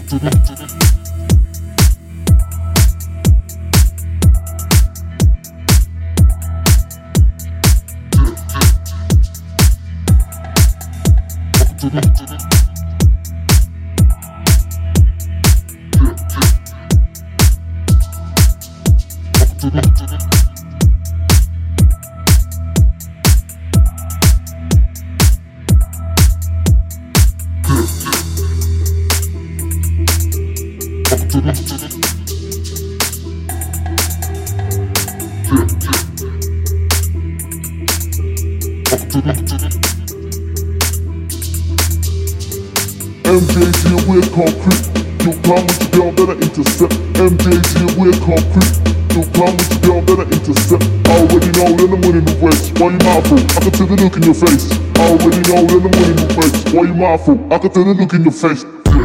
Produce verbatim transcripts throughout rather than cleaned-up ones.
M J G, we're concrete. You come with your girl, better intercept. M J G, we're concrete. You come with your girl, better intercept. Already know that I'm winning the race. Why you mindful? I can tell the look in your face. Already know that I'm winning the race. Why you mindful? I can tell the look in your face.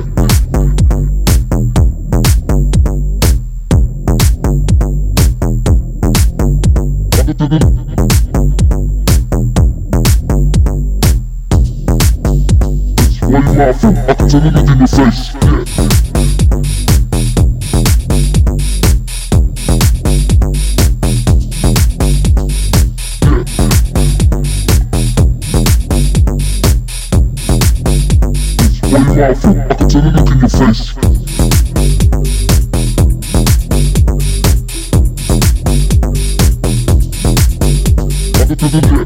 Why you mindful? I can tell the look in your face. Mindful, I can tell the look in your face. I can tell the look.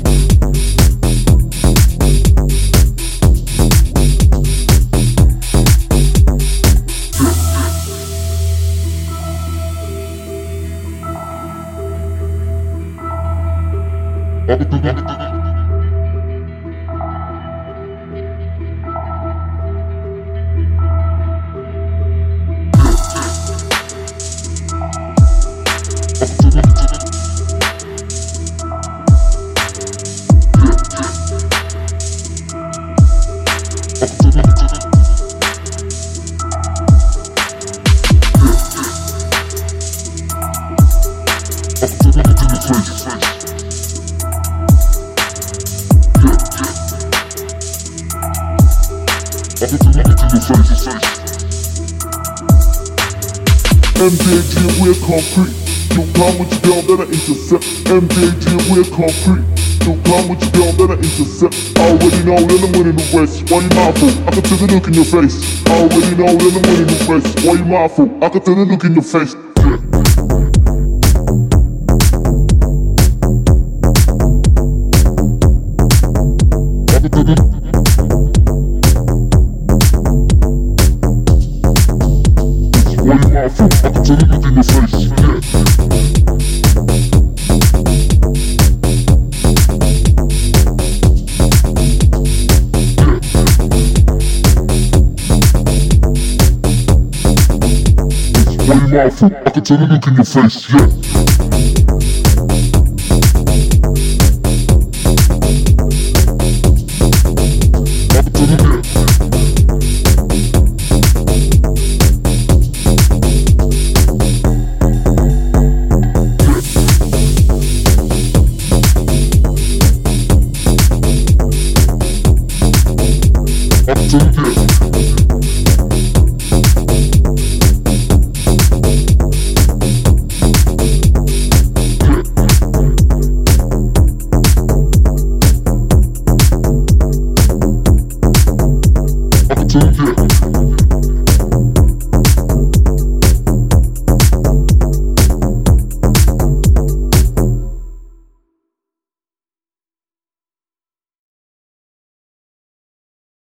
I can tell the look. M J G, we're concrete. You come with your girl, better intercept. M J G, we're concrete. You come with your girl, better intercept. Already know that I'm winning the race. Why you mindful? I can tell the look in your face. Already know that I'm winning the race. Why you mindful? I can tell the look in your face. I can tell the Why you mindful? I can tell the look in your face. Why you mindful? I can tell the look in your face. Yeah. I can tell the look. I can tell you.